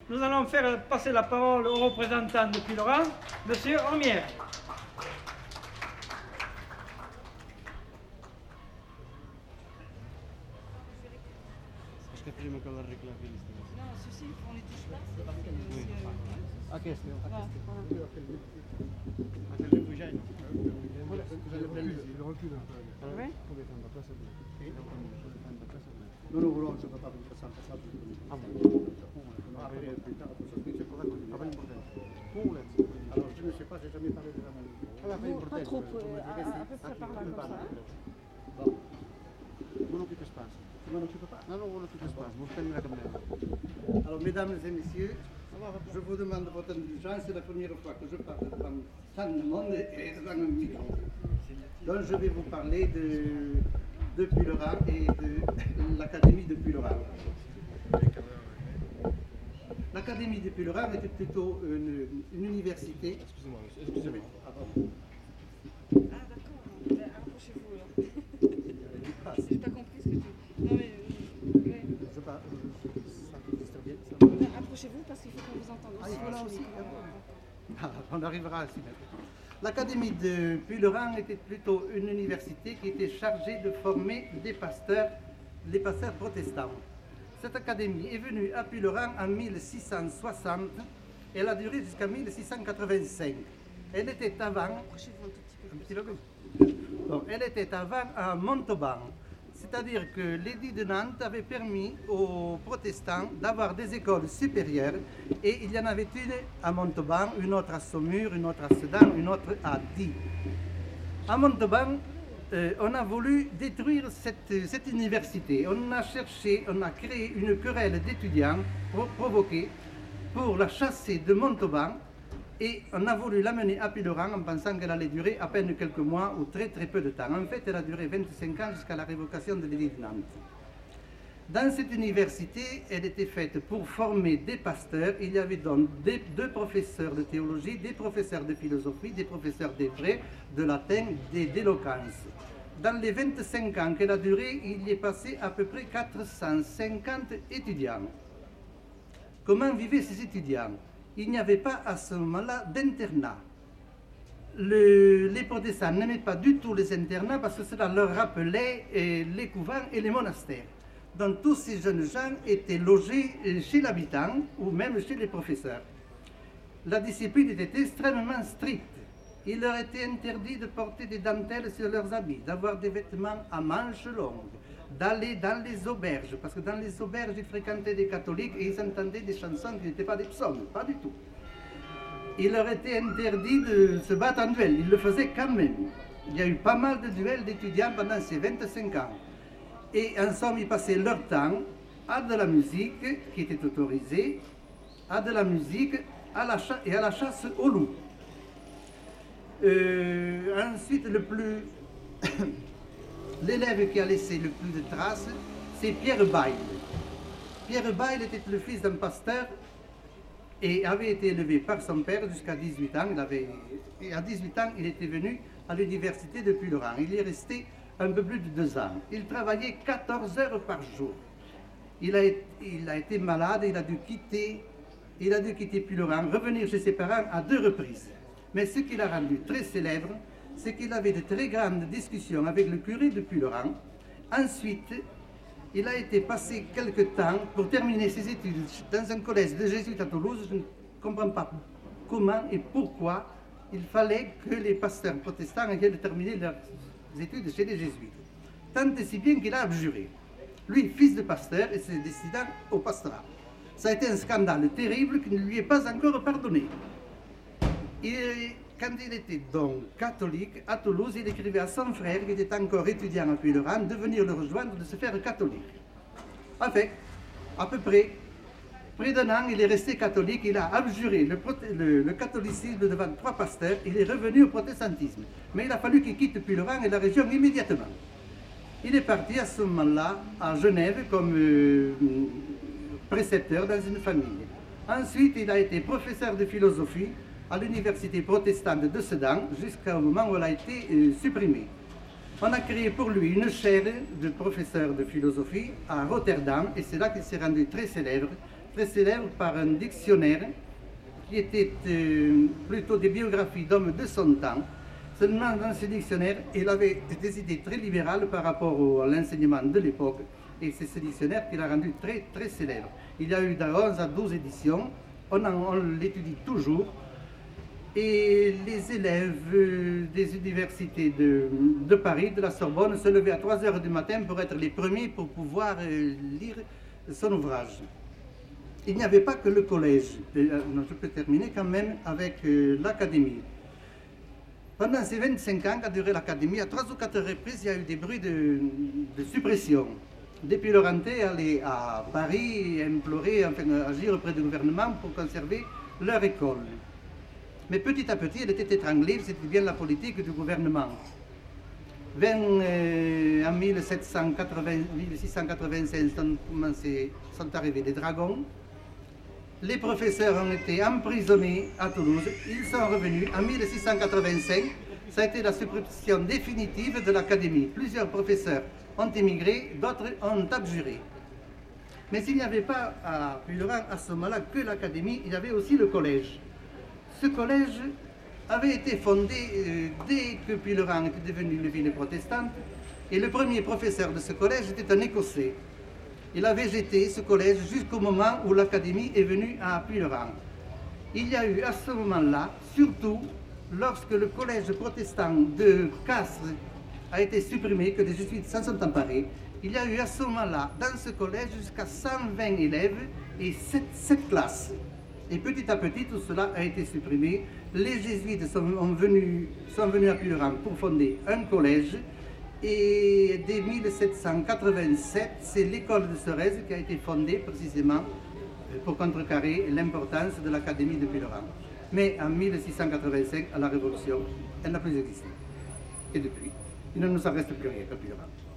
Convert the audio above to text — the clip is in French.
nous allons faire passer la parole au représentant de Puylaurens, M. Ormière. Non, ceci, on les touche pas. Oui. Aquesta. Non lo volevo giocare per passato. Alors je ne sais pas, j'ai jamais parlé de la maladie. Pas trop, à peu près par là comme ça. Bon. Non occupe espace. Tu m'en occupes pas? Non, on occupe espace. Vous faites la caméra. Alors mesdames et messieurs, je vous demande votre indulgence, c'est la première fois que je parle devant tant de monde et devant un micro. Donc je vais vous parler de Puylaurens et de l'Académie de Puylaurens. L'Académie de Puylaurens était plutôt une université. Excusez-moi. Ah, bon. Ah d'accord, approchez-vous là. J'ai pas compris ce que tu... Non mais... ouais. Je parle, ça enregistre bien, ça. Approchez-vous parce qu'il faut qu'on vous entende Ah, aussi. il faut là aussi. Ah, on arrivera à s'y mettre. L'Académie de Puylaurens était plutôt une université qui était chargée de former des pasteurs, les pasteurs protestants. Cette académie est venue à Puylaurens en 1660 et elle a duré jusqu'à 1685. Elle était avant, Approchez-vous un tout petit peu. bon, elle était avant à Montauban. C'est-à-dire que l'édit de Nantes avait permis aux protestants d'avoir des écoles supérieures et il y en avait une à Montauban, une autre à Saumur, une autre à Sedan, une autre à Die. À Montauban, on a voulu détruire cette université. On a créé une querelle d'étudiants provoquée pour la chasser de Montauban et on a voulu l'amener à Puylaurens en pensant qu'elle allait durer à peine quelques mois ou très très peu de temps. En fait, elle a duré 25 ans jusqu'à la révocation de l'édit de Nantes. Dans cette université, elle était faite pour former des pasteurs. Il y avait donc deux professeurs de théologie, des professeurs de philosophie, des professeurs d'hébreu, de latin, d'éloquence. Dans les 25 ans qu'elle a duré, il y est passé à peu près 450 étudiants. Comment vivaient ces étudiants? Il n'y avait pas à ce moment-là d'internat. Les protestants n'aimaient pas du tout les internats parce que cela leur rappelait les couvents et les monastères. Donc tous ces jeunes gens étaient logés chez l'habitant ou même chez les professeurs. La discipline était extrêmement stricte. Il leur était interdit de porter des dentelles sur leurs habits, d'avoir des vêtements à manches longues, d'aller dans les auberges, parce que dans les auberges, ils fréquentaient des catholiques et ils entendaient des chansons qui n'étaient pas des psaumes, pas du tout. Il leur était interdit de se battre en duel, ils le faisaient quand même. Il y a eu pas mal de duels d'étudiants pendant ces 25 ans. Et en somme, ils passaient leur temps à de la musique qui était autorisée, à de la musique et à la chasse au loup. Ensuite, l'élève qui a laissé le plus de traces, c'est Pierre Bayle. Pierre Bayle était le fils d'un pasteur et avait été élevé par son père jusqu'à 18 ans. Et à 18 ans, il était venu à l'université de Puylaurens. Il y est resté un peu plus de 2 ans. Il travaillait 14 heures par jour. Il a été malade, il a dû quitter Puylaurens, revenir chez ses parents à 2 reprises. Mais ce qui l'a rendu très célèbre, c'est qu'il avait de très grandes discussions avec le curé de Puylaurens. Ensuite, il a été passé quelque temps pour terminer ses études dans un collège de jésuites à Toulouse. Je ne comprends pas comment et pourquoi il fallait que les pasteurs protestants viennent terminer leurs études chez les jésuites. Tant et si bien qu'il a abjuré. Lui, fils de pasteur, et se décidant au pastorat. Ça a été un scandale terrible qui ne lui est pas encore pardonné. Quand il était donc catholique, à Toulouse, il écrivait à son frère, qui était encore étudiant à Puylaurens, de venir le rejoindre, de se faire catholique. Enfin, à peu près d'un an, il est resté catholique, il a abjuré le catholicisme devant 3 pasteurs, il est revenu au protestantisme. Mais il a fallu qu'il quitte Puylaurens et la région immédiatement. Il est parti à ce moment-là à Genève comme précepteur dans une famille. Ensuite, il a été professeur de philosophie à l'université protestante de Sedan jusqu'au moment où elle a été supprimée. On a créé pour lui une chaire de professeur de philosophie à Rotterdam et c'est là qu'il s'est rendu très célèbre très célèbre par un dictionnaire qui était plutôt des biographies d'hommes de son temps. Seulement dans ce dictionnaire, il avait des idées très libérales par rapport à l'enseignement de l'époque. Et c'est ce dictionnaire qui l'a rendu très, très célèbre. Il y a eu de 11 à 12 éditions, on l'étudie toujours. Et les élèves des universités de Paris, de la Sorbonne, se levaient à 3 heures du matin pour être les premiers pour pouvoir lire son ouvrage. Il n'y avait pas que le collège. Je peux terminer quand même avec l'académie. Pendant ces 25 ans qu'a duré l'académie, à 3 ou 4 reprises, il y a eu des bruits de suppression. Des Pilorantais allaient à Paris et implorer, enfin agir auprès du gouvernement pour conserver leur école. Mais petit à petit, elle était étranglée, c'était bien la politique du gouvernement. En 1685 sont arrivés les dragons. Les professeurs ont été emprisonnés à Toulouse. Ils sont revenus en 1685. Ça a été la suppression définitive de l'académie. Plusieurs professeurs ont émigré, d'autres ont abjuré. Mais il n'y avait pas à Puylaurens à ce moment-là que l'académie, il y avait aussi le collège. Ce collège avait été fondé dès que Puylaurens était devenu une ville protestante. Et le premier professeur de ce collège était un Écossais. Il avait jeté ce collège jusqu'au moment où l'académie est venue à Puylaurens. Il y a eu à ce moment-là, surtout lorsque le collège protestant de Castres a été supprimé, que les jésuites s'en sont emparés, il y a eu à ce moment-là, dans ce collège, jusqu'à 120 élèves et 7 classes. Et petit à petit, tout cela a été supprimé. Les jésuites sont venus à Puylaurens pour fonder un collège. Et dès 1787, c'est l'école de Sorèze qui a été fondée précisément pour contrecarrer l'importance de l'académie de Puylaurens. Mais en 1685, à la Révolution, elle n'a plus existé. Et depuis, il ne nous en reste plus rien qu'à Puylaurens.